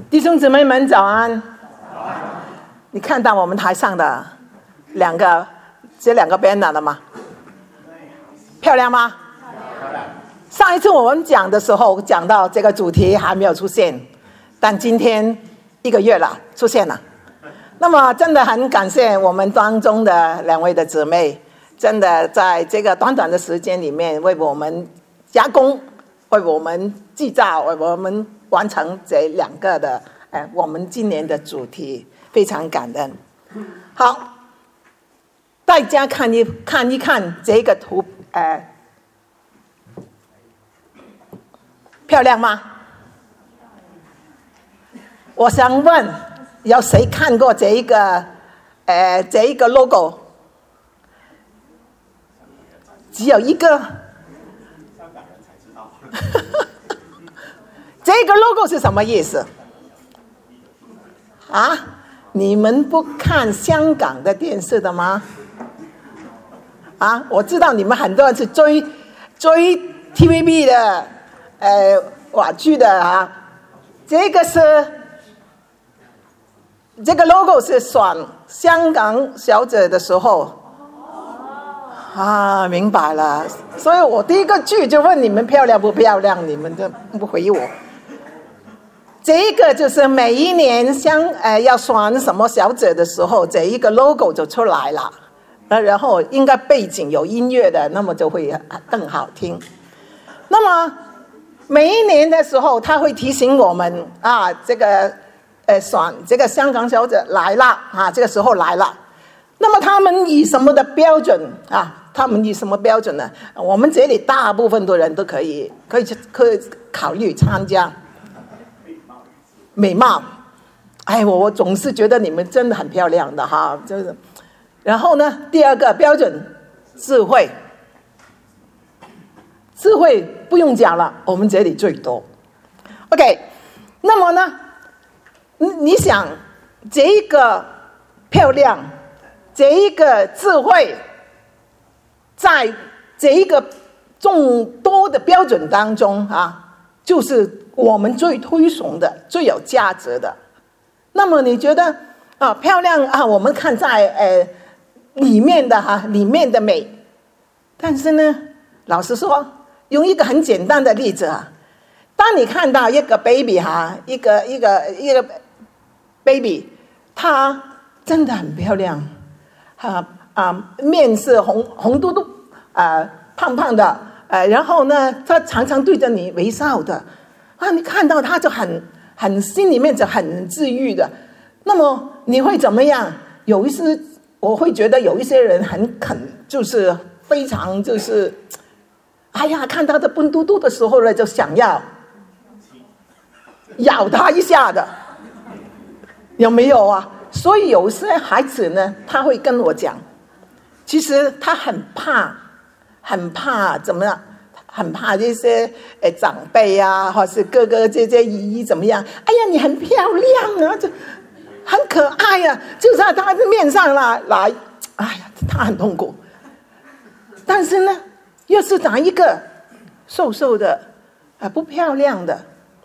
弟兄姊妹们早安。你看到我们台上的这两个 banner 了吗？漂亮吗？上一次我们讲的时候讲到这个主题还没有出现，但今天1个月了出现了。那么真的很感谢我们当中的2位的姊妹，真的在这个短短的时间里面为我们加工，为我们制造，为我们完成这2个的我们今年的主题，非常感恩。好，大家看一看这个图，漂亮吗？我想问，有谁看过这一个 logo？ 只有一个。这个 logo 是什么意思？啊？你们不看香港的电视的吗？啊？我知道你们很多人是追 TVB 的话剧的啊。这个 logo 是选香港小姐的时候啊，明白了。所以我第一个句就问你们漂亮不漂亮，你们都不回我。这个就是每一年要选什么小姐的时候，这一个 logo 就出来了，然后应该背景有音乐的，那么就会更好听。那么每一年的时候，他会提醒我们啊，这个选这个香港小姐来了啊，这个时候来了。那么他们以什么的标准啊？他们以什么标准呢？我们这里大部分的人都可以考虑参加。美貌，我总是觉得你们真的很漂亮的哈，就是。然后呢，第2个标准，智慧。智慧不用讲了，我们这里最多。OK， 那么呢，你想这一个漂亮，这一个智慧，在这一个众多的标准当中啊，就是我们最推崇的、最有价值的。那么你觉得漂亮啊？我们看在里面的美。但是呢，老实说，用一个很简单的例子啊，当你看到一个 baby 一个 baby， 她真的很漂亮面是红嘟嘟胖胖的然后呢，她常常对着你微笑的你看到她就很心里面就很治愈的。那么你会怎么样？我会觉得有一些人就是非常就是看她的笨嘟嘟的时候呢，就想要咬她一下的，有没有啊？所以有些孩子呢，他会跟我讲，其实他很怕怎么样？很怕这些长辈啊，或是哥哥姐姐姨姨怎么样？你很漂亮啊，就很可爱啊，就在他的面上来，他很痛苦。但是呢，又是哪一个瘦瘦的不漂亮的，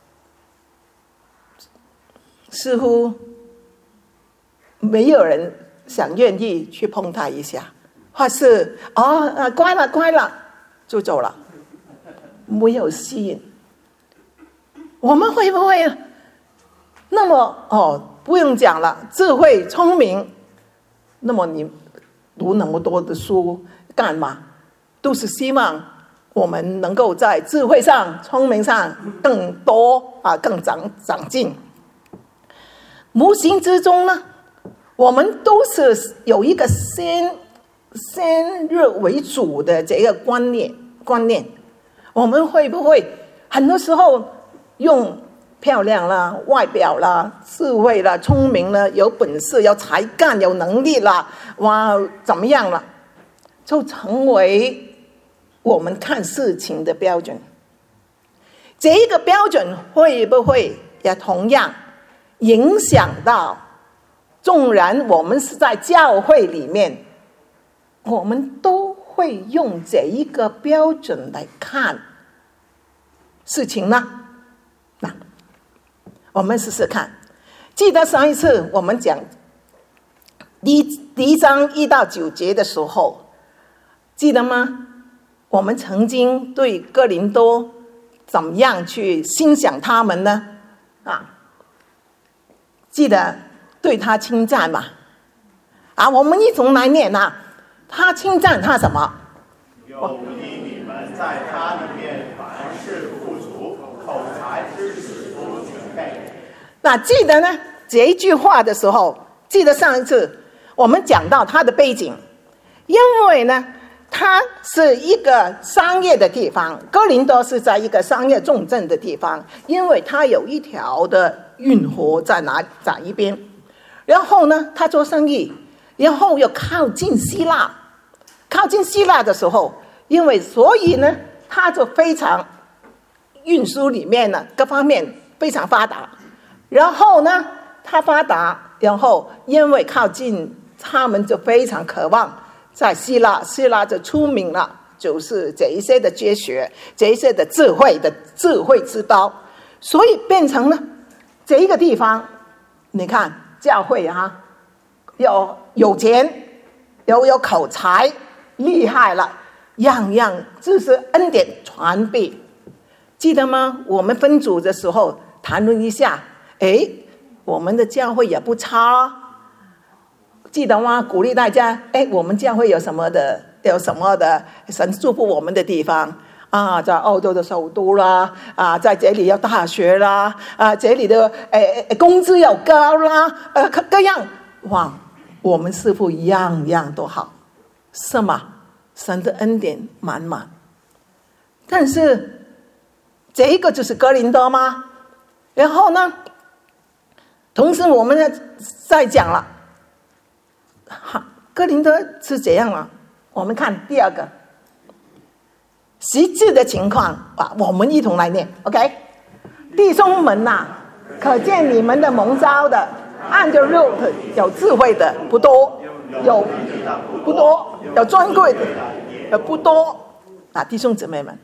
似乎没有人愿意去碰他一下，或是乖了就走了，没有吸引。我们会不会那么不用讲了，智慧聪明，那么你读那么多的书干嘛？都是希望我们能够在智慧上、聪明上更多更长进。无形之中呢，我们都是有一个先入为主的这个观念。我们会不会很多时候用漂亮啦、外表啦、智慧啦、聪明啦、有本事、有才干、有能力啦，怎么样了，就成为我们看事情的标准？这一个标准会不会也同样影响到，纵然我们是在教会里面，我们都会用这一个标准来看事情呢？ 我们试试看。记得上一次我们讲第一章1到9节的时候，记得吗？我们曾经对哥林多怎么样去欣赏他们呢？记得对他称赞嘛？我们一同来念啊。他称赞他什么？ 又因你们在他里面凡事富足，口才知识都具备。 那记得呢这一句话的时候，记得上一次我们讲到他的背景，因为呢它是一个商业的地方，哥林多是在一个商业重镇的地方，因为它有一条的运河在一边，然后呢他做生意，然后又靠近希腊的时候，所以呢他就非常运输里面呢各方面非常发达，然后呢他发达，然后因为靠近，他们就非常渴望在希腊就出名了，就是这一些的哲学，这一些的智慧之道，所以变成了这一个地方。你看教会有钱，有口才，厉害了，样样就是恩典传递。记得吗？我们分组的时候谈论一下，我们的教会也不差，记得吗？鼓励大家，我们教会有什么的神祝福我们的地方在欧洲的首都啦，在这里有大学啦，这里的工资又高啦，各样，哇，我们似乎样样都好，是吗？神的恩典满满。但是这一个就是哥林多吗？然后呢，同时我们再讲了，哥林多是怎样了？我们看第二个实质的情况我们一同来念 OK。 弟兄们可见你们的蒙召的按着肉有智慧的不多，有尊贵的不多弟兄姊妹们，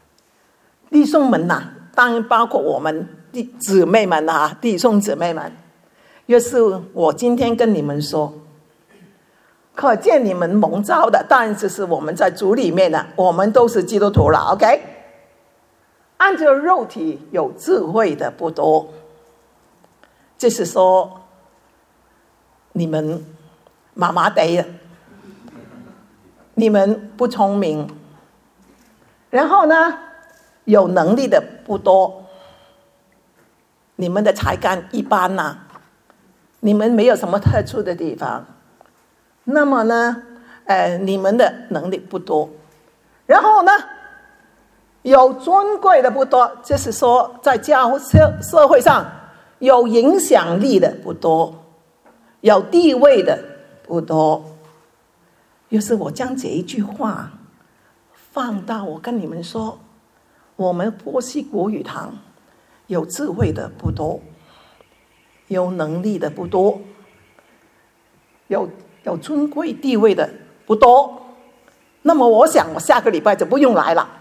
当然包括我们姊妹们弟兄姊妹们，就是我今天跟你们说，可见你们蒙召的，当然就是我们在主里面的，我们都是基督徒了 OK。 按照肉体有智慧的不多，就是说你们麻麻地，你们不聪明，然后呢有能力的不多，你们的才干一般你们没有什么特殊的地方，那么呢你们的能力不多，然后呢有尊贵的不多，就是说在社会上有影响力的不多，有地位的不多。就是我将这一句话放到我跟你们说，我们波西国语堂有智慧的不多，有能力的不多，有尊贵地位的不多，那么我想我下个礼拜就不用来了。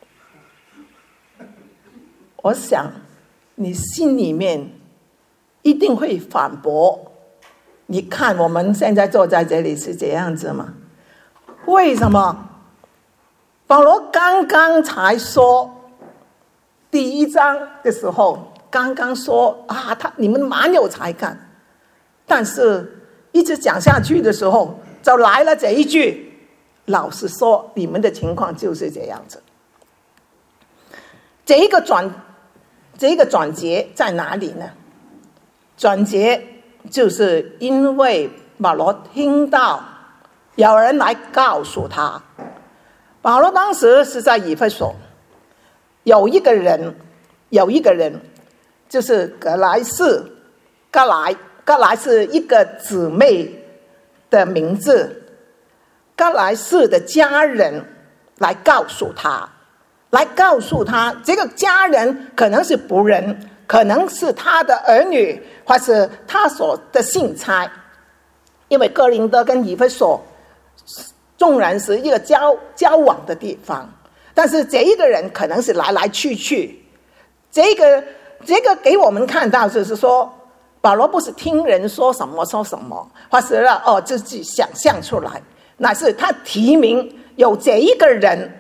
我想你心里面一定会反驳，你看我们现在坐在这里是这样子吗？为什么？保罗刚刚才说第1章的时候刚刚说你们蛮有才干，但是一直讲下去的时候就来了这一句，老实说你们的情况就是这样子。这一个转折在哪里呢？转折就是因为保罗听到有人来告诉他，保罗当时是在以弗所，有一个人就是格莱是一个姊妹的名字，格莱士的家人来告诉他，这个家人可能是仆人，可能是他的儿女，或是他所的信差。因为哥林多跟以弗所纵然是一个交往的地方，但是这一个人可能是来来去去，这个这个给我们看到就是说，保罗不是听人说什么说什么，或是自己想象出来，乃是他提名有这一个人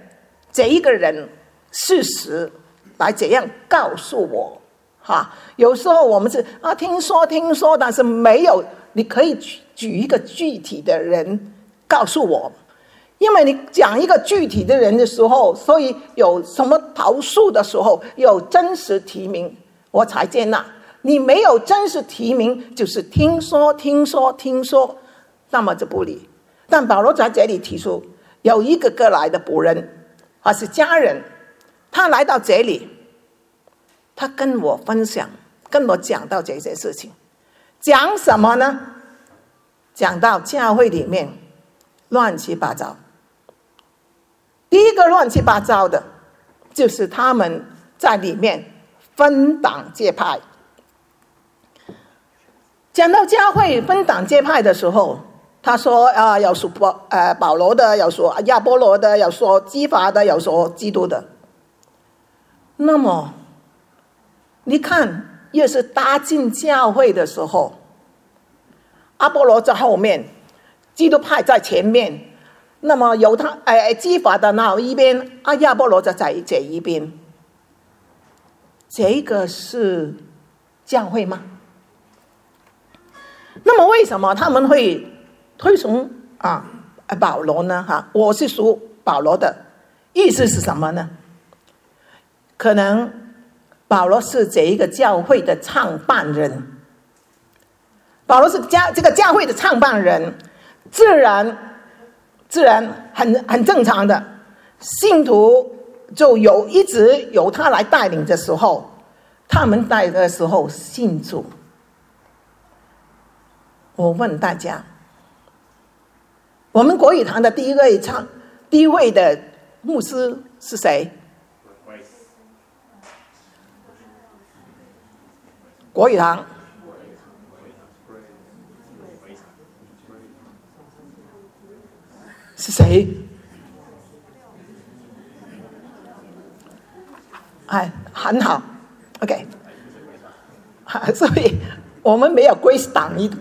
事实来怎样告诉我。有时候我们是听说，但是没有，你可以举一个具体的人告诉我。因为你讲一个具体的人的时候，所以有什么投诉的时候有真实提名，我才接纳。你没有真实提名，就是听说，那么就不理。但保罗在这里提出，有一个来的仆人或是家人，他来到这里，他跟我分享，跟我讲到这些事情。讲什么呢？讲到教会里面乱七八糟。第一个乱七八糟的就是他们在里面分党结派。讲到教会分党结派的时候，他说有说保罗的，有说亚波罗的，有说基法的，有说基督的。那么你看，越是搭进教会的时候，阿波罗在后面，基督派在前面，那么有他基法的那一边，亚波罗就在这一边。这个是教会吗？那么为什么他们会推崇保罗呢？我是属保罗的，意思是什么呢？可能保罗是这一个教会的创办人，保罗是这个教会的创办人，自然很正常的，信徒就一直由他来带领的时候，他们带的时候信主。我问大家，我们国语堂的第一位的牧师是谁？国语堂是谁？很好 ，OK。所以我们没有Grace党一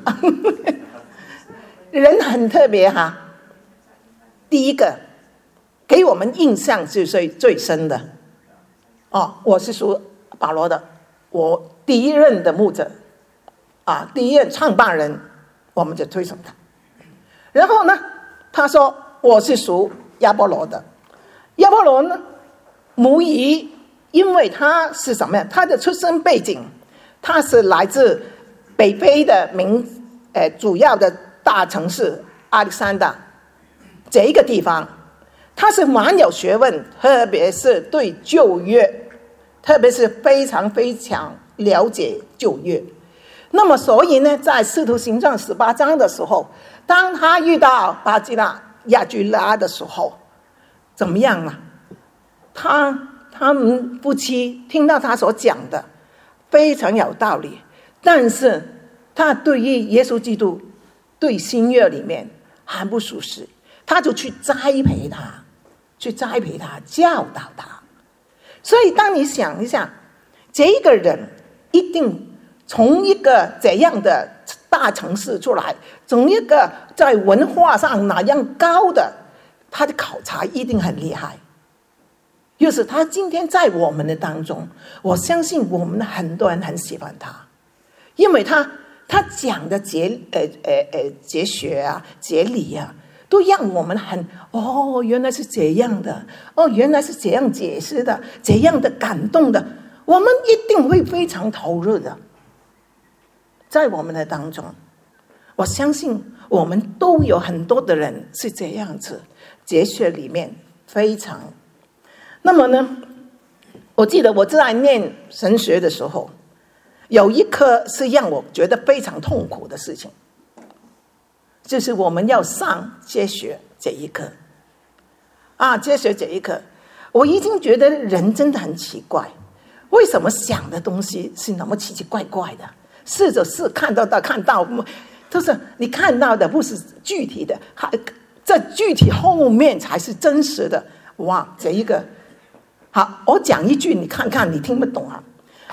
人很特别第一个给我们印象是最深的我是属保罗的，我第一任的牧者第一任创办人，我们就推崇他。然后呢，他说我是属亚波罗的。亚波罗呢，无疑因为他是什么呀？他的出生背景，他是来自北非的主要的大城市亚历山大这一个地方，他是蛮有学问，特别是对旧约，特别是非常非常了解旧约。那么所以呢，在使徒行传18章的时候，当他遇到巴基拉亚居拉的时候，怎么样啊？他们夫妻听到他所讲的非常有道理，但是他对于耶稣基督对新约里面很不熟悉，他就去栽培他，教导他。所以当你想一下，这一个人一定从一个怎样的大城市出来，从一个在文化上哪样高的，他的口才一定很厉害。又是他今天在我们的当中，我相信我们很多人很喜欢他，因为他讲的哲学哲理都让我们很原来是这样的，原来是这样解释的，这样的感动的，我们一定会非常投入的。在我们的当中，我相信我们都有很多的人是这样子，哲学里面非常。那么呢，我记得我在念神学的时候，有一科是让我觉得非常痛苦的事情，就是我们要上哲学这一科哲学这一科，我已经觉得人真的很奇怪，为什么想的东西是那么奇奇怪怪的？试着看到，就是你看到的不是具体的，这具体后面才是真实的。哇，这一个好，我讲一句，你看看你听不懂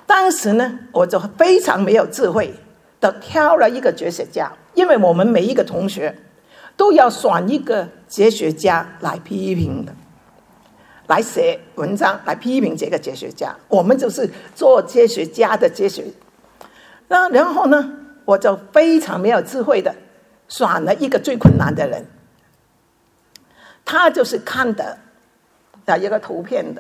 当时呢，我就非常没有智慧的挑了一个哲学家，因为我们每一个同学都要选一个哲学家来批评的，来写文章来批评这个哲学家。我们就是做哲学家的哲学。然后呢，我就非常没有智慧的选了一个最困难的人，他就是康德的一个图片的，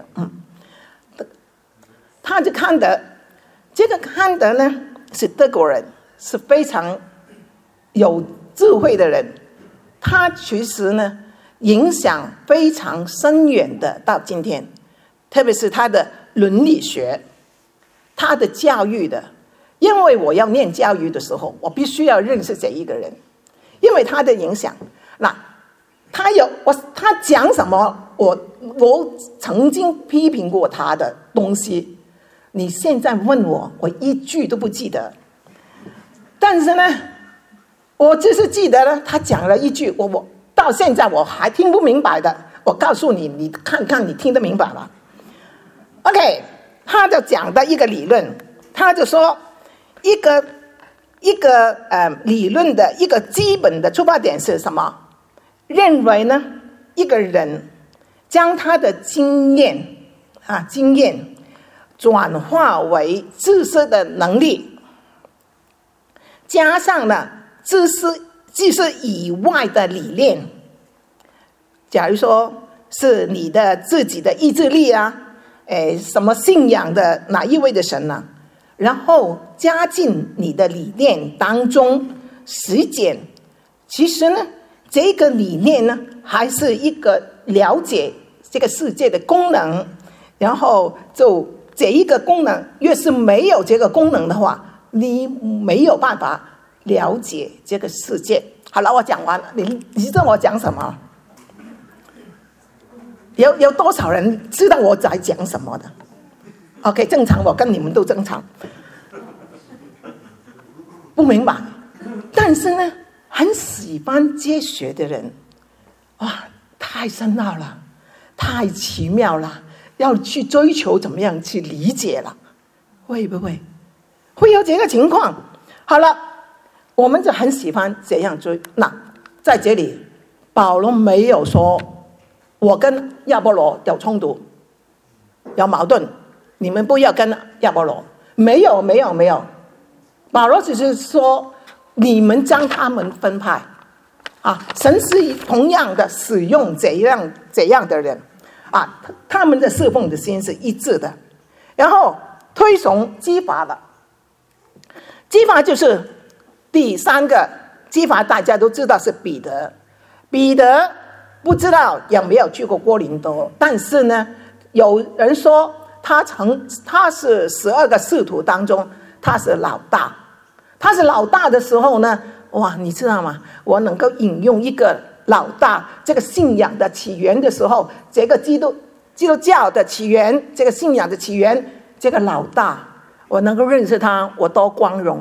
他就康德。这个康德呢是德国人，是非常有智慧的人。他其实呢影响非常深远的到今天，特别是他的伦理学，他的教育的。因为我要念教育的时候，我必须要认识这一个人，因为他的影响。那他讲什么，我曾经批评过他的东西，你现在问我，我一句都不记得。但是呢，我就是记得了，他讲了一句，我到现在我还听不明白的。我告诉你，你看看你听得明白吗 ？OK， 他就讲的一个理论，他就说一个理论的一个基本的出发点是什么？认为呢，一个人将他的经验转化为知识的能力，加上呢知识以外的理念，假如说是你的自己的意志力啊，什么信仰的哪一位的神呢？然后加进你的理念当中实践。其实呢，这个理念呢，还是一个了解这个世界的功能。然后就这一个功能，越是没有这个功能的话，你没有办法了解这个世界。好了，我讲完了，你知道我讲什么？有多少人知道我在讲什么的 ？OK， 正常，我跟你们都正常。不明白，但是呢，很喜欢哲学的人，哇，太深奥了，太奇妙了，要去追求怎么样去理解了，会不会有这个情况？好了，我们就很喜欢这样追。那在这里，保罗没有说我跟亚波罗有冲突、有矛盾，你们不要跟亚波罗。没有。保罗只是说，你们将他们分派啊，神是同样的使用这样的人啊，他们的侍奉的心是一致的。然后推崇激法了，激法就是第三个激法，大家都知道是彼得。彼得不知道有没有去过哥林多，但是呢，有人说他是12个使徒当中他是老大。他是老大的时候呢，哇，你知道吗？我能够引用一个老大这个信仰的起源的时候，这个基督教的起源，这个信仰的起源，这个老大，我能够认识他，我多光荣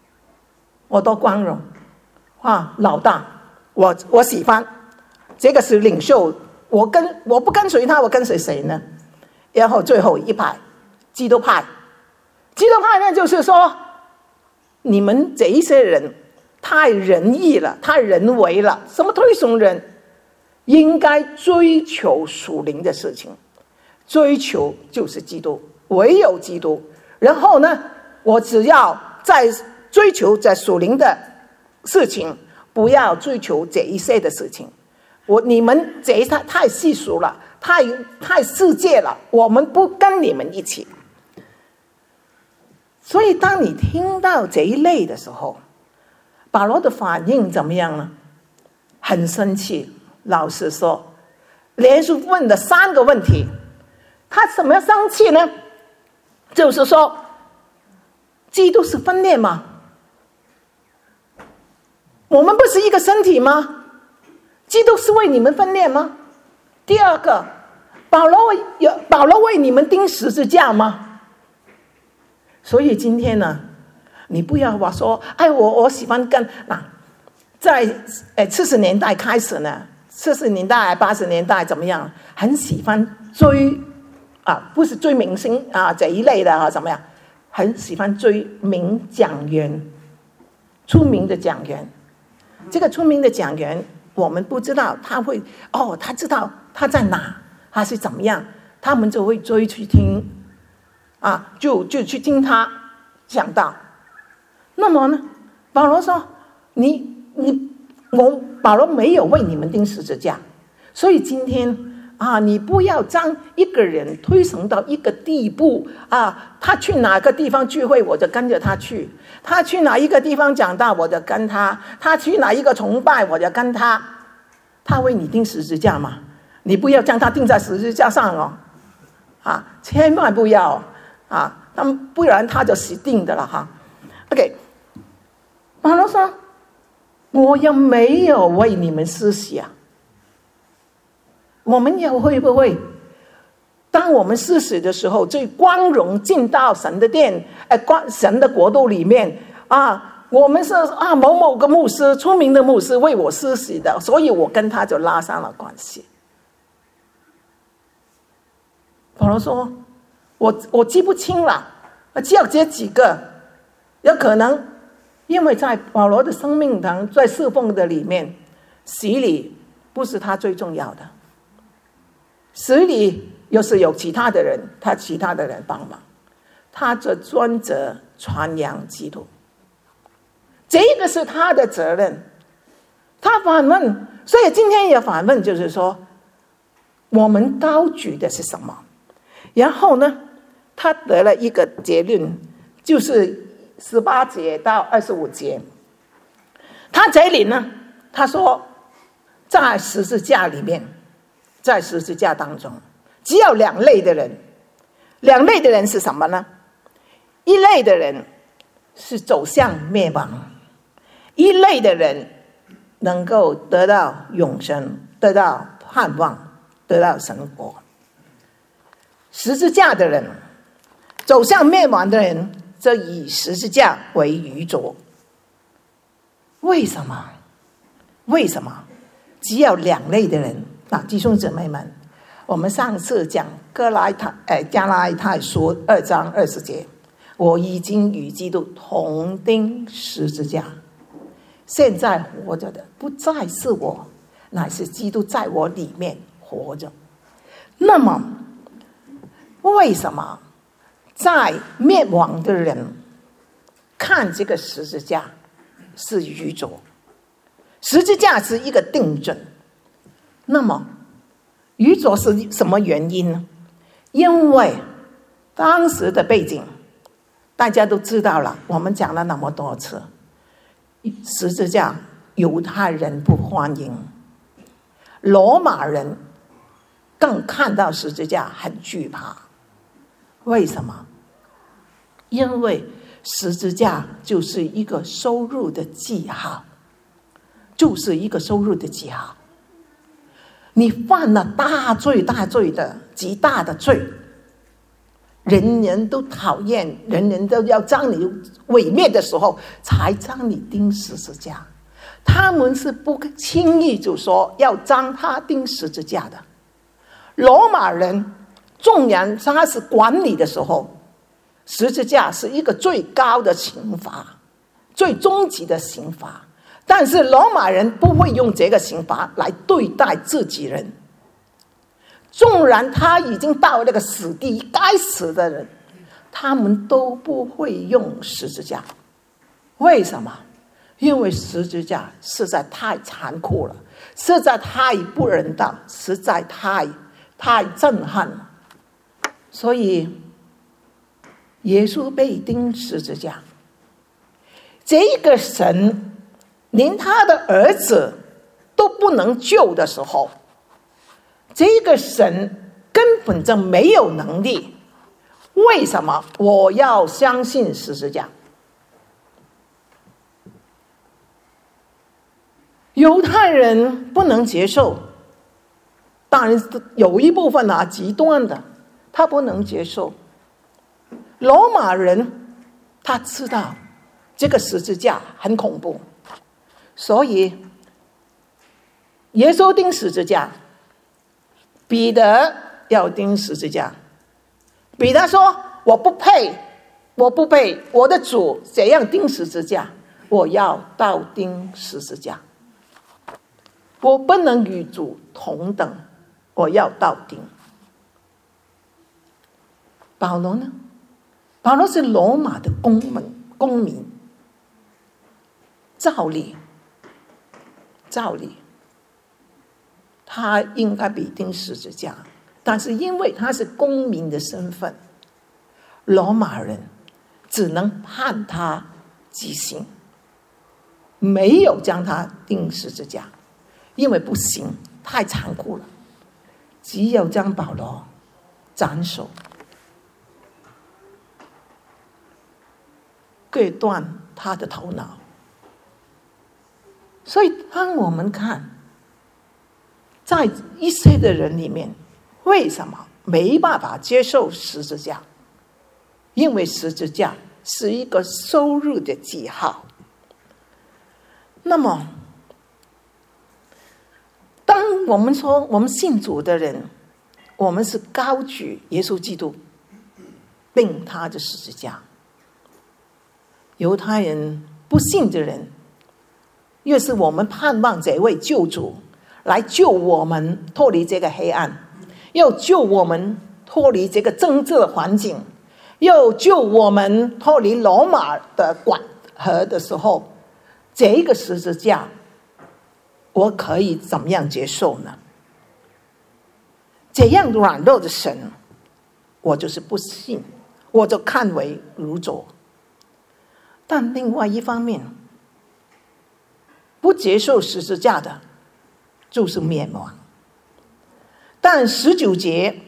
啊！老大，我喜欢，这个是领袖。我不跟随他，我跟随谁呢？然后最后一派，基督派呢，就是说，你们这一些人太仁义了，太人为了，什么推崇人？应该追求属灵的事情，追求就是基督，唯有基督。然后呢，我只要在追求在属灵的事情，不要追求这一些的事情。你们这一些太世俗了，太世界了，我们不跟你们一起。所以当你听到这一类的时候，保罗的反应怎么样呢？很生气。老实说，连续问了3个问题，他怎么样生气呢？就是说，基督是分裂吗？我们不是一个身体吗？基督是为你们分裂吗？第二个，保罗为你们钉十字架吗？所以今天呢，你不要说，我喜欢跟在70年代开始呢，70年代80年代怎么样，很喜欢追不是追明星这一类的怎么样， 很喜欢追名讲员，出名的讲员。这个出名的讲员，我们不知道他会他知道他在哪，他是怎么样，他们就会追去听就去听他讲道。那么呢，保罗说保罗没有为你们钉十字架，所以今天你不要将一个人推崇到一个地步他去哪个地方聚会我就跟着他去，他去哪一个地方讲道我就跟他，他去哪一个崇拜我就跟他。他为你钉十字架嘛，你不要将他钉在十字架上千万不要不然他就死定的了OK， 保罗说我又没有为你们施洗我们也会不会当我们施洗的时候，最光荣进到神的殿神的国度里面我们是某某个牧师，出名的牧师为我施洗的，所以我跟他就拉上了关系。保罗说我记不清了，只有这几个，有可能因为在保罗的生命当在侍奉的里面，洗礼不是他最重要的，洗礼又是有其他的人帮忙，他就专责传扬基督，这个是他的责任。他反问，所以今天也反问，就是说我们高举的是什么？然后呢，他得了一个结论，就是18节到25节。他这里呢，他说在十字架里面，在十字架当中只有两类的人。两类的人是什么呢？一类的人是走向灭亡，一类的人能够得到永生，得到盼望，得到神国。十字架的人，走向灭亡的人，则以十字架为愚拙。为什么？为什么只有两类的人弟兄姊妹们，我们上次讲加拉太书2章20节，我已经与基督同钉十字架，现在活着的不再是我，乃是基督在我里面活着。那么为什么在灭亡的人看这个十字架是愚拙？十字架是一个定准，那么愚拙是什么原因呢？因为当时的背景大家都知道了，我们讲了那么多次，十字架犹太人不欢迎，罗马人更看到十字架很惧怕。为什么？因为十字架就是一个收入的记号，就是一个收入的记号。你犯了大罪的极大的罪，人人都讨厌，人人都要将你毁灭的时候才将你钉十字架。他们是不轻易就说要将他钉十字架的。罗马人纵然他是管理的时候，十字架是一个最高的刑罚，最终极的刑罚，但是罗马人不会用这个刑罚来对待自己人。纵然他已经到那个死地该死的人，他们都不会用十字架。为什么？因为十字架实在太残酷了，实在太不人道，实在太震撼了。所以耶稣被钉十字架，这个神连他的儿子都不能救的时候，这个神根本就没有能力。为什么我要相信十字架？犹太人不能接受，当然有一部分极端的他不能接受。罗马人他知道这个十字架很恐怖，所以耶稣钉十字架，彼得要钉十字架。彼得说我不配我不被我的主怎样钉十字架，我要倒钉十字架。我不能与主同等，我要倒钉。保罗呢？保罗是罗马的公民，照理他应该被钉十字架，但是因为他是公民的身份，罗马人只能判他极刑，没有将他钉十字架，因为不行，太残酷了，只有将保罗斩首，割断他的头脑。所以当我们看在一些的人里面，为什么没办法接受十字架？因为十字架是一个羞辱的记号。那么当我们说我们信主的人，我们是高举耶稣基督并他的十字架。犹太人不信的人，越是我们盼望这位救主来救我们脱离这个黑暗，又救我们脱离这个政治环境，又救我们脱离罗马的管辖的时候，这个十字架我可以怎么样接受呢？这样软弱的神，我就是不信，我就看为如拙。但另外一方面，不接受十字架的就是灭亡。但19节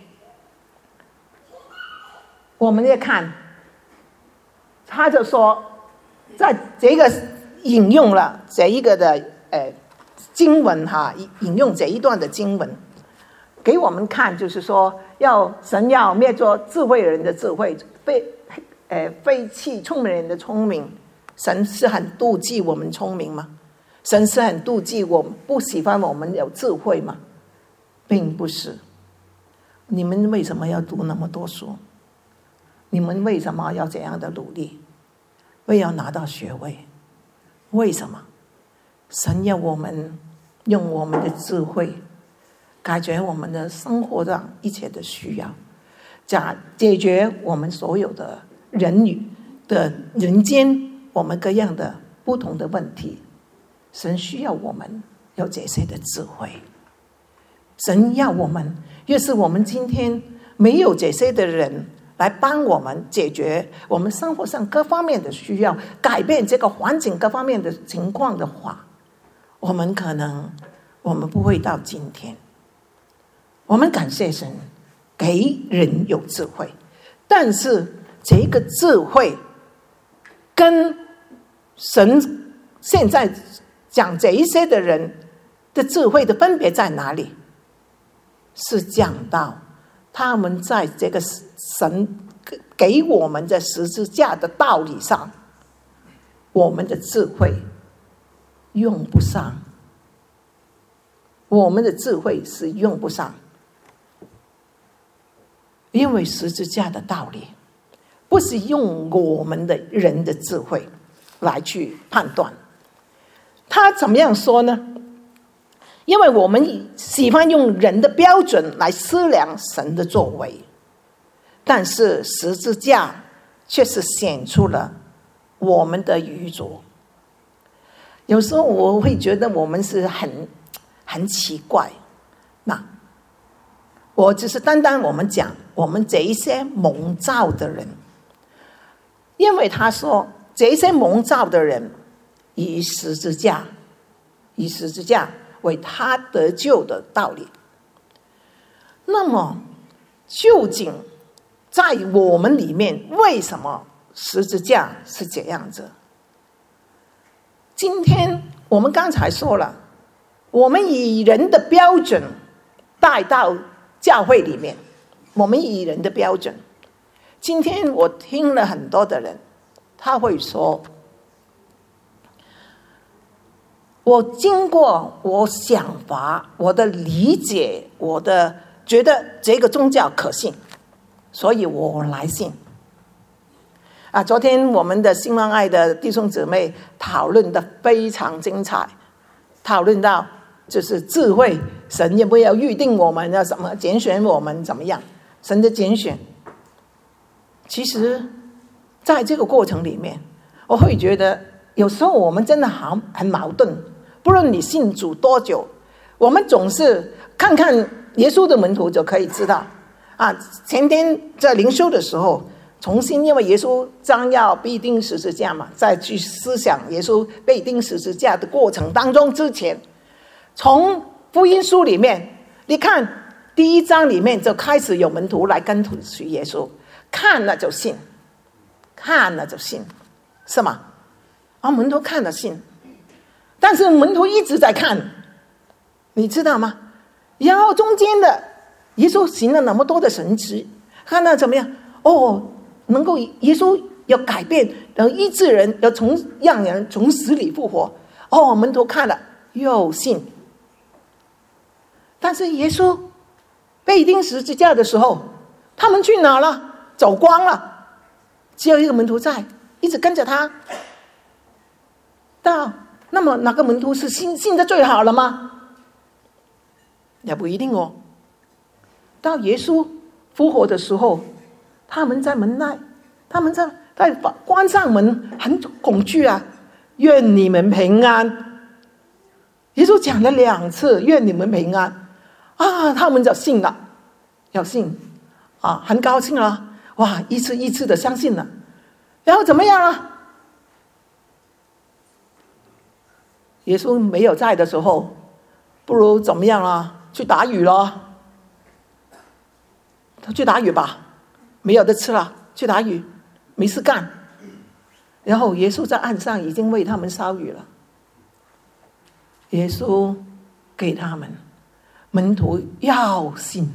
我们再看，他就说在这个引用了这一个的经文引用这一段的经文给我们看，就是说神要灭作智慧人的智慧，废弃聪明人的聪明。神是很妒忌我们聪明吗？神是很妒忌我们，不喜欢我们有智慧吗？并不是。你们为什么要读那么多书？你们为什么要这样的努力？为要拿到学位？为什么？神要我们用我们的智慧解决我们的生活上一切的需要，解决我们所有的人间我们各样的不同的问题。神需要我们有这些的智慧，神要我们，越是我们今天没有这些的人来帮我们解决我们生活上各方面的需要，改变这个环境各方面的情况的话，我们不会到今天。我们感谢神给人有智慧，但是这个智慧跟神现在讲这一些的人的智慧的分别在哪里？是讲到他们在这个神给我们的十字架的道理上，我们的智慧用不上，我们的智慧是用不上，因为十字架的道理不是用我们的人的智慧来去判断。他怎么样说呢？因为我们喜欢用人的标准来思量神的作为，但是十字架却是显出了我们的愚拙。有时候我会觉得我们是很奇怪。那我只是单单我们讲我们这一些蒙召的人，因为他说这些蒙召的人以十字架为他得救的道理。那么究竟在我们里面，为什么十字架是这样子？今天我们刚才说了，我们以人的标准带到教会里面，我们以人的标准。今天我听了很多的人，他会说，我经过我想法，我的理解，我的觉得这个宗教可信，所以我来信。 昨天我们的兴旺爱的弟兄姊妹讨论的非常精彩，讨论到就是智慧，神也不要预定我们要什么，拣选我们怎么样，神的拣选。其实在这个过程里面，我会觉得有时候我们真的很矛盾。不论你信主多久，我们总是看看耶稣的门徒就可以知道前天在灵修的时候，重新因为耶稣将要被钉十字架嘛，再去思想耶稣被钉十字架的过程当中之前，从福音书里面你看第1章里面就开始有门徒来跟随耶稣，看了就信，看了就信，是吗？门徒看了信，但是门徒一直在看，你知道吗？然后中间的耶稣行了那么多的神迹，看到怎么样？能够耶稣要改变，然后医治人，要让人从死里复活。门徒看了又信。但是耶稣被钉十字架的时候，他们去哪了？走光了，只有一个门徒在，一直跟着他。那么哪个门徒是信得最好了吗？也不一定哦。到耶稣复活的时候，他们在门外，他们在关上门，很恐惧啊！愿你们平安。耶稣讲了2次，愿你们平安他们就信了，要信很高兴了，一次一次的相信了。然后怎么样啊？耶稣没有在的时候，不如怎么样啊？去打鱼了，他去打鱼吧，没有的吃了，去打鱼，没事干。然后耶稣在岸上已经为他们烧鱼了。耶稣给他们门徒要信。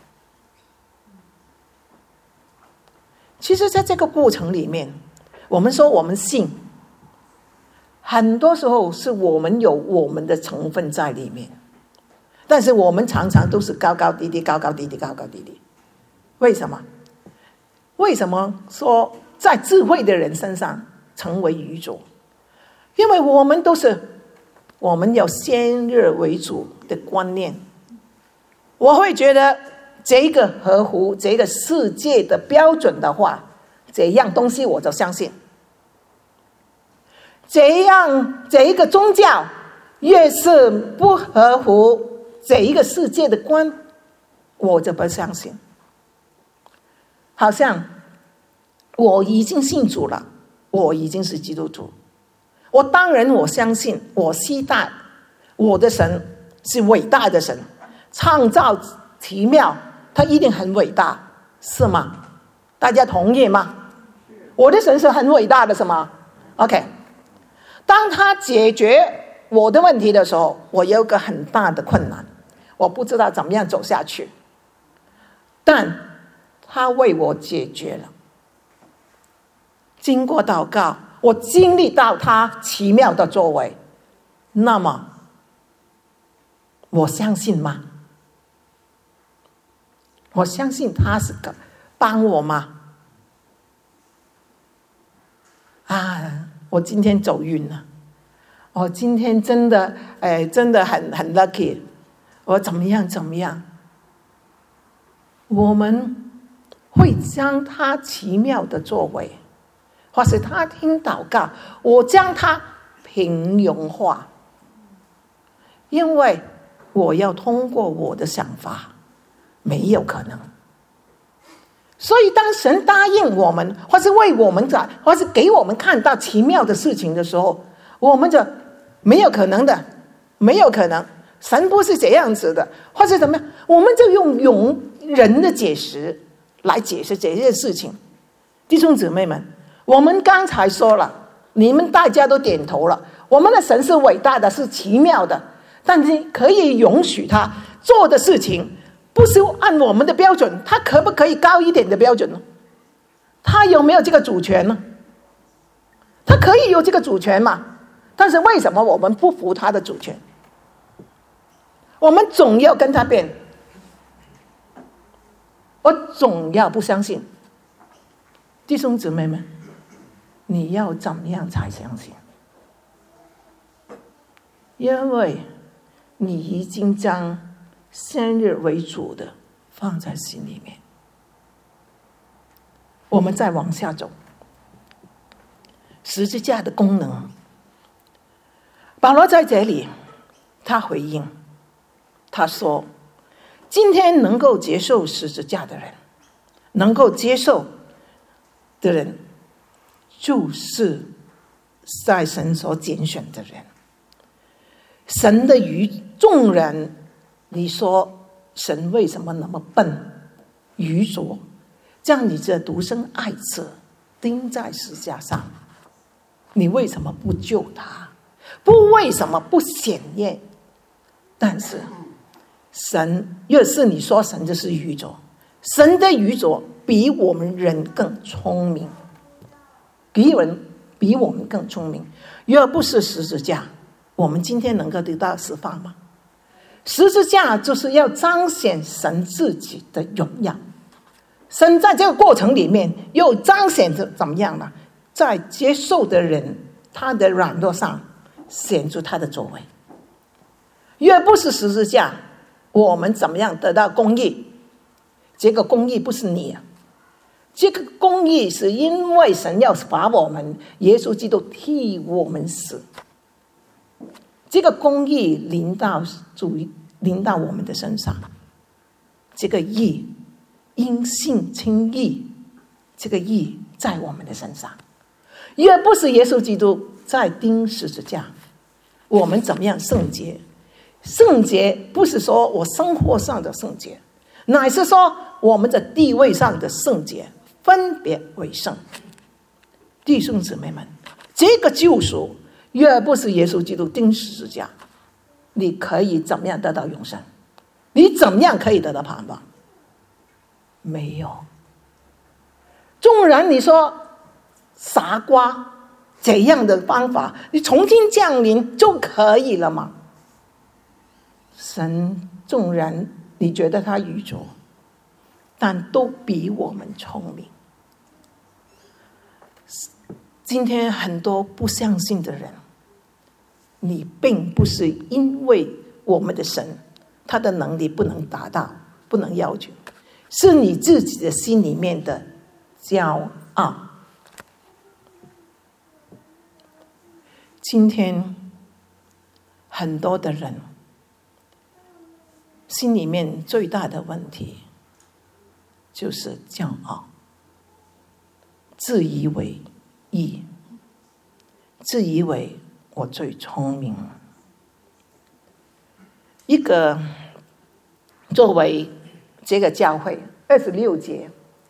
其实在这个过程里面，我们说我们信，很多时候是我们有我们的成分在里面，但是我们常常都是高高低低，高高低低，高高低低。为什么？为什么说在智慧的人身上成为愚拙？因为我们有先入为主的观念，我会觉得这个合乎这个世界的标准的话，这样东西我就相信。这一个宗教越是不合乎这一个世界的观，我就不相信。好像我已经信主了，我已经是基督徒，我当然我相信，我期待我的神是伟大的神，创造奇妙，他一定很伟大，是吗？大家同意吗？我的神是很伟大的，是吗 ？OK。当他解决我的问题的时候，我有个很大的困难，我不知道怎么样走下去。但他为我解决了。经过祷告，我经历到他奇妙的作为。那么，我相信吗？我相信他是个帮我吗？我今天走运了，我今天真的很 lucky， 我怎么样？我们会将他奇妙的作为，或是他听祷告，我将他平庸化，因为我要通过我的想法，没有可能。所以当神答应我们，或是为我们在，或是给我们看到奇妙的事情的时候，我们就没有可能的，没有可能，神不是这样子的，或是怎么样，我们就用人的解释来解释这件事情。弟兄姊妹们，我们刚才说了，你们大家都点头了，我们的神是伟大的，是奇妙的，但是可以允许他做的事情不是按我们的标准，他可不可以高一点的标准呢？他有没有这个主权呢？他可以有这个主权嘛？但是为什么我们不服他的主权？我们总要跟他辩，我总要不相信。弟兄姊妹们， 你要怎么样才相信？因为你已经将先日为主的放在心里面。我们再往下走，十字架的功能。保罗在这里他回应，他说今天能够接受十字架的人，能够接受的人，就是在神所拣选的人。神的众人，你说神为什么那么笨愚拙，将你这独生爱子钉在十字架上？你为什么不救他？为什么不显验？但是神越是你说神就是愚拙，神的愚拙比我们人更聪明，比我们更聪明。若不是十字架，我们今天能够得到释放吗？十字架就是要彰显神自己的荣耀。神在这个过程里面又彰显着怎么样呢？在接受的人他的软弱上显出他的作为。若不是十字架，我们怎么样得到公义？这个公义不是你啊，这个公义是因为神要罚我们，耶稣基督替我们死。这个公义临到我们的身上，这个义因信称义，这个义在我们的身上。若不是耶稣基督在钉十字架，我们怎么样圣洁？圣洁不是说我生活上的圣洁，乃是说我们的地位上的圣洁，分别为圣。弟兄姊妹们，这个救赎若不是耶稣基督钉十字架，你可以怎么样得到永生？你怎么样可以得到盼望？没有。纵然你说傻瓜怎样的方法，你重新降临就可以了吗？神纵然你觉得他愚拙，但都比我们聪明。今天很多不相信的人，你并不是因为我们的神他的能力不能达到，不能要求，是你自己的心里面的骄傲。今天很多的人心里面最大的问题就是骄傲，自以为义，自以为我最聪明。一个作为这个教会26节，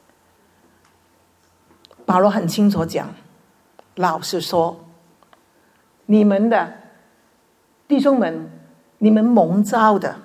保罗很清楚讲，老实说，你们的弟兄们，你们蒙召的，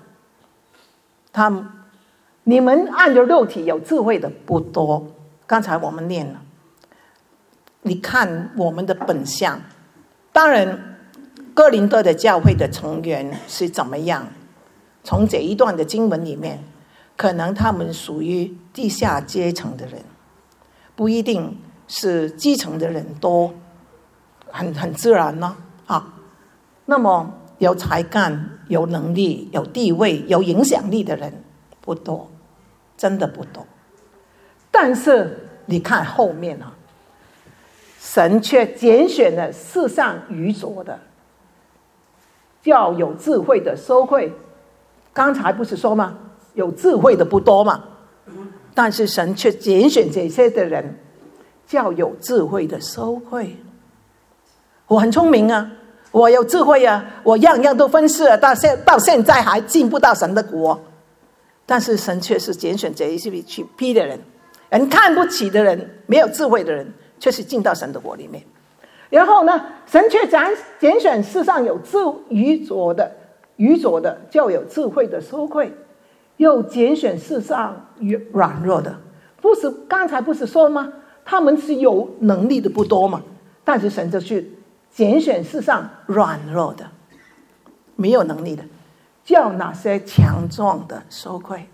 你们按着肉体有智慧的不多。刚才我们念了，你看我们的本相。当然哥林多的教会的成员是怎么样，从这一段的经文里面，可能他们属于地下阶层的人，不一定是基层的人多，很自然呢啊。那么有才干、有能力、有地位、有影响力的人不多，真的不多。但是你看后面啊，神却拣选了世上愚拙的，叫有智慧的羞愧。刚才不是说吗？有智慧的不多嘛，但是神却拣选这些的人，叫有智慧的羞愧。我很聪明啊，我有智慧啊，我样样都分析了，到现在还进不到神的国。但是神却是拣选这一批的人，人看不起的人，没有智慧的人，却是进到神的国里面。然后呢，神却拣选世上有愚拙的，就有智慧的羞愧，又拣选世上软弱的。不是刚才不是说吗？他们是有能力的不多嘛，但是神就去拣选世上软弱的，没有能力的，叫那些强壮的羞愧。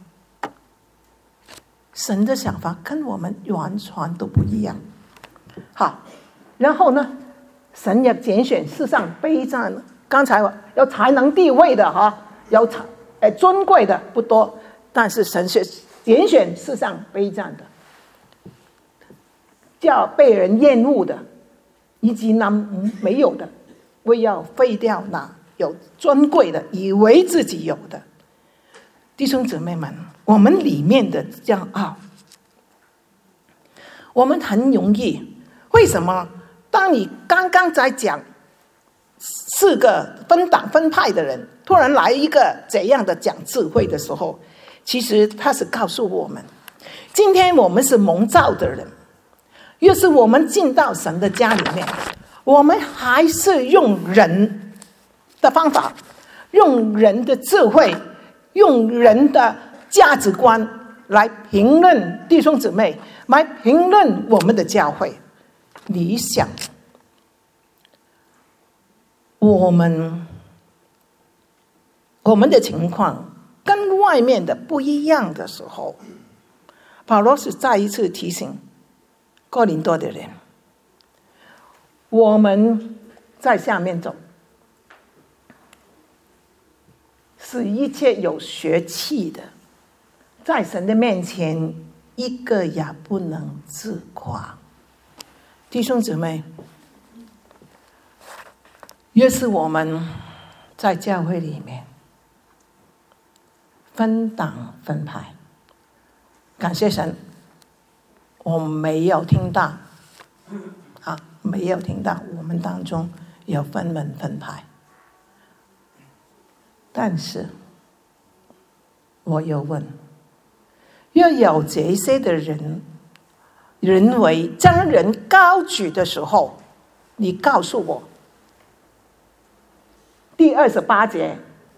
神的想法跟我们完全都不一样。好， 然后呢，神也拣选世上卑贱的，刚才有才能地位的有尊贵的不多，但是神是拣选世上卑贱的，叫被人厌恶的，以及那没有的，为要废掉那有尊贵的，以为自己有的。弟兄姊妹们，我们里面的骄傲，我们很容易，为什么当你刚刚在讲4个分党分派的人，突然来一个怎样的讲智慧的时候，其实他是告诉我们，今天我们是蒙召的人，越是我们进到神的家里面，我们还是用人的方法，用人的智慧，用人的价值观来评论弟兄姊妹，来评论我们的教会。你想我们的情况跟外面的不一样的时候，保罗是再一次提醒哥林多的人，我们在下面走，是一切有血气的，在神的面前一个也不能自夸。弟兄姊妹，越是我们在教会里面分党分派，感谢神，我没有听到没有听到我们当中有分门分派。但是我又问，要有这些的人认为将人高举的时候，你告诉我第28节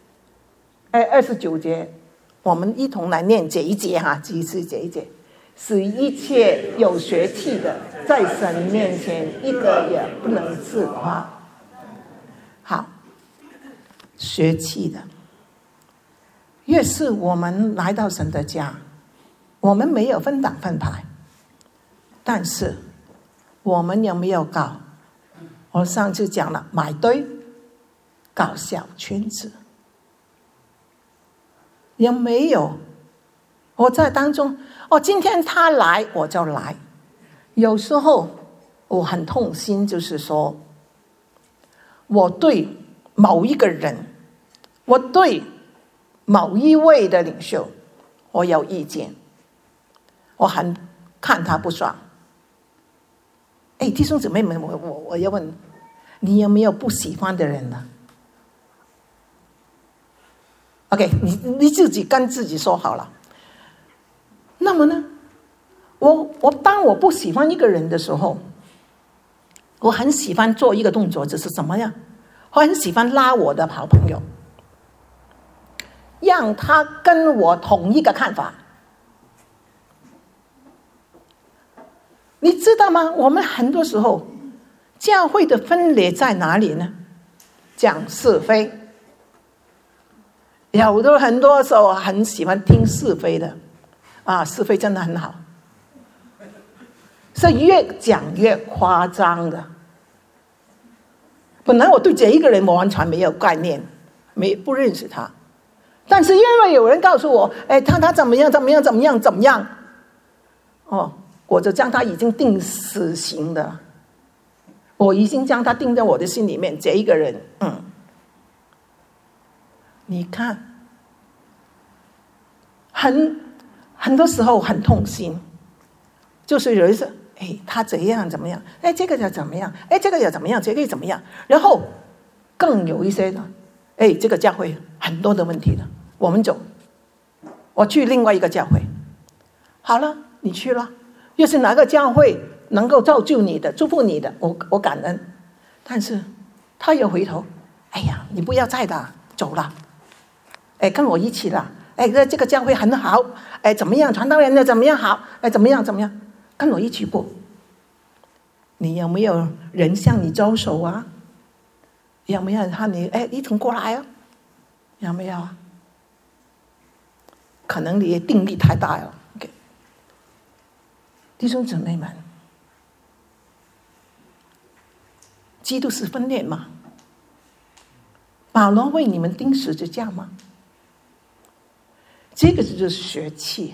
29节，我们一同来念这一节几次这一节，使一切有血气的在神面前一个也不能自夸。好，血气的，越是我们来到神的家，我们没有分党分派，但是我们有没有搞？我上次讲了，买堆搞小圈子，有没有？我在当中，今天他来我就来。有时候我很痛心，就是说我对某一个人，我对某一位的领袖我有意见，我很看他不爽。弟兄姊妹们，我要问你，有没有不喜欢的人呢？OK， 你自己跟自己说好了。那么呢，当我不喜欢一个人的时候，我很喜欢做一个动作，就是什么呀？我很喜欢拉我的好朋友，让他跟我同一个看法。你知道吗？我们很多时候教会的分裂在哪里呢？讲是非。有的很多时候很喜欢听是非的是非真的很好，是越讲越夸张的。本来我对这一个人我完全没有概念，不认识他，但是因为有人告诉我，他怎么样怎么样怎么样怎么样，我就将他已经定死刑的，我已经将他定在我的心里面。这一个人，你看，很多时候很痛心，就是有一次，他怎样怎么样，这个要怎么样，这个要怎么样，这个怎么样，然后更有一些呢，这个教会很多的问题了，我去另外一个教会，好了，你去了，要是哪个教会能够造就你的，祝福你的，我感恩。但是他又回头，你不要再了，走了，跟我一起了，这个教会很好，怎么样，传道人的怎么样好，怎么样怎么样，跟我一起过。你有没有人向你招手啊？有没有人喊你一同过来啊？有没有啊？可能你的定力太大了。Okay. 弟兄姊妹们， 基督是分裂吗？保罗为你们钉十字架吗？这个就是血气。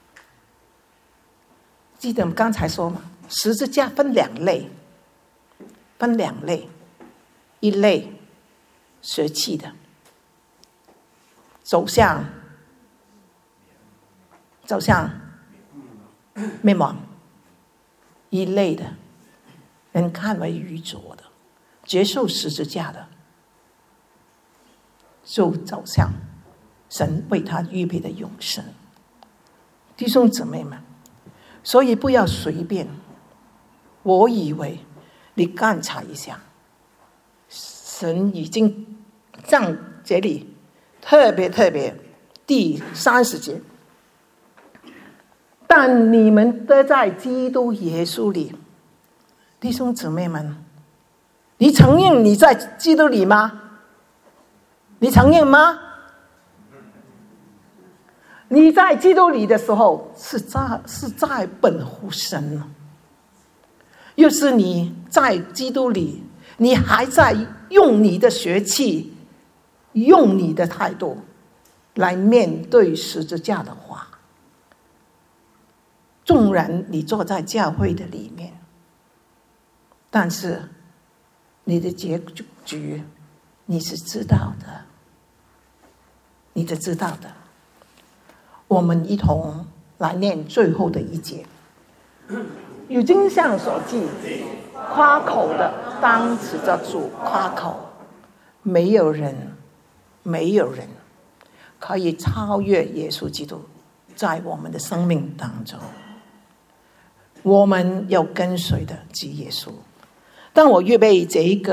记得我们刚才说嘛，十字架分两类，一类血气的，走向灭亡；一类的人看为愚拙的，接受十字架的，就走向神为他预备的永生。弟兄姊妹们，所以不要随便。我以为你观察一下，神已经在这里特别第30节，但你们都在基督耶稣里。弟兄姊妹们，你承认你在基督里吗？你承认吗？你在基督里的时候是在本乎神，又是你在基督里，你还在用你的血气，用你的态度来面对十字架的话，纵然你坐在教会的里面，但是你的结局你是知道的，我们一同来念最后的一节。如经上所记，夸口的当指着主夸口，没有人可以超越耶稣基督在我们的生命当中。我们要跟随的是耶稣。当我预备这一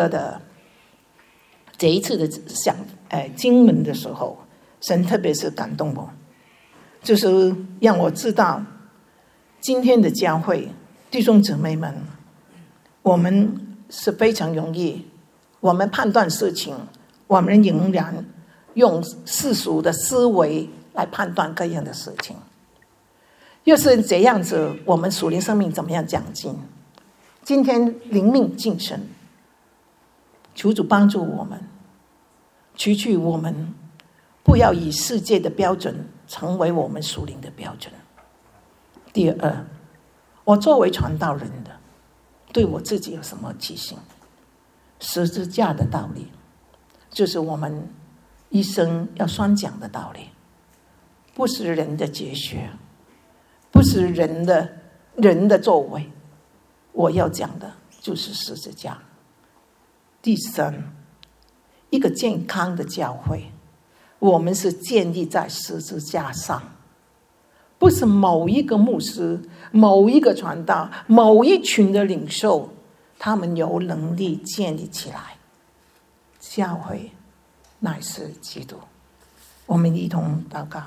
次的经文的时候，神特别是感动我，就是让我知道今天的教会弟兄姊妹们，我们是非常容易，我们判断事情，我们仍然用世俗的思维来判断各样的事情。又是这样子，我们属灵生命怎么样长进？今天灵命晋升，求主帮助我们，除去我们不要以世界的标准成为我们属灵的标准。第二，我作为传道人的，对我自己有什么提醒？十字架的道理，就是我们一生要宣讲的道理，不是人的哲学，不是人的作为，我要讲的就是十字架。第三，一个健康的教会，我们是建立在十字架上，不是某一个牧师、某一个传道、某一群的领袖，他们有能力建立起来。教会乃是基督。我们一同祷告。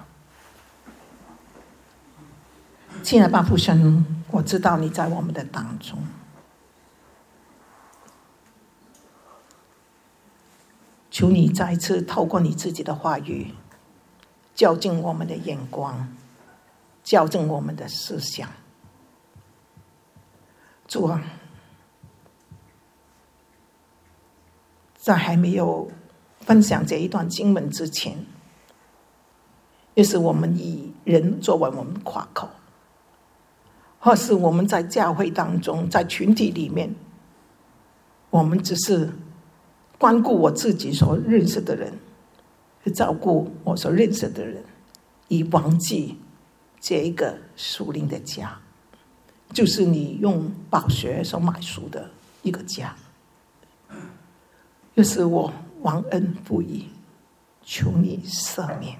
亲爱的父神，我知道你在我们的当中，求你再一次透过你自己的话语，校正我们的眼光，校正我们的思想。主啊，在还没有分享这一段经文之前，也是我们以人作为我们夸口，或是我们在教会当中，在群体里面，我们只是关顾我自己所认识的人，照顾我所认识的人，以忘记这一个属灵的家，就是你用宝血所买赎的一个家。又是我忘恩负义，求你赦免。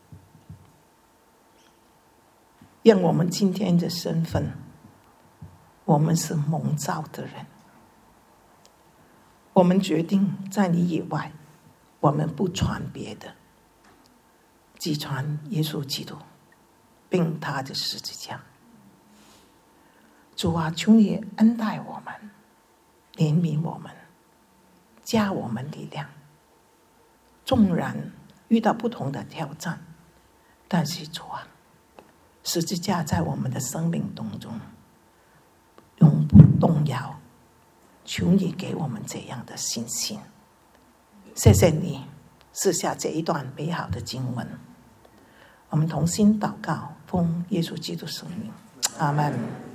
让我们今天的身份，我们是蒙召的人，我们决定在你以外，我们不传别的，只传耶稣基督并他的十字架。主啊，求你恩待我们，怜悯我们，加我们力量。纵然遇到不同的挑战，但是主啊，十字架在我们的生命当中永不动摇。 求你给我们这样的信心。谢谢你赐下这一段美好的经文，我们同心祷告，奉耶稣基督圣名，阿们。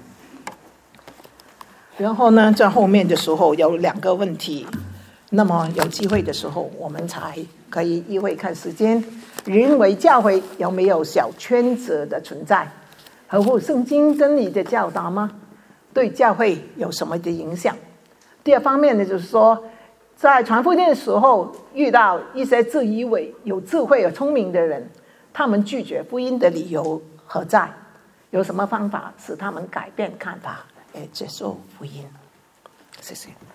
然后呢，在后面的时候有2个问题，那么有机会的时候我们才可以一会看时间。认为教会有没有小圈子的存在？合乎圣经真理的教导吗？对教会有什么的影响？第二方面呢，就是说在传福音的时候遇到一些自以为有智慧有聪明的人，他们拒绝福音的理由何在？有什么方法使他们改变看法，接受福音？谢谢。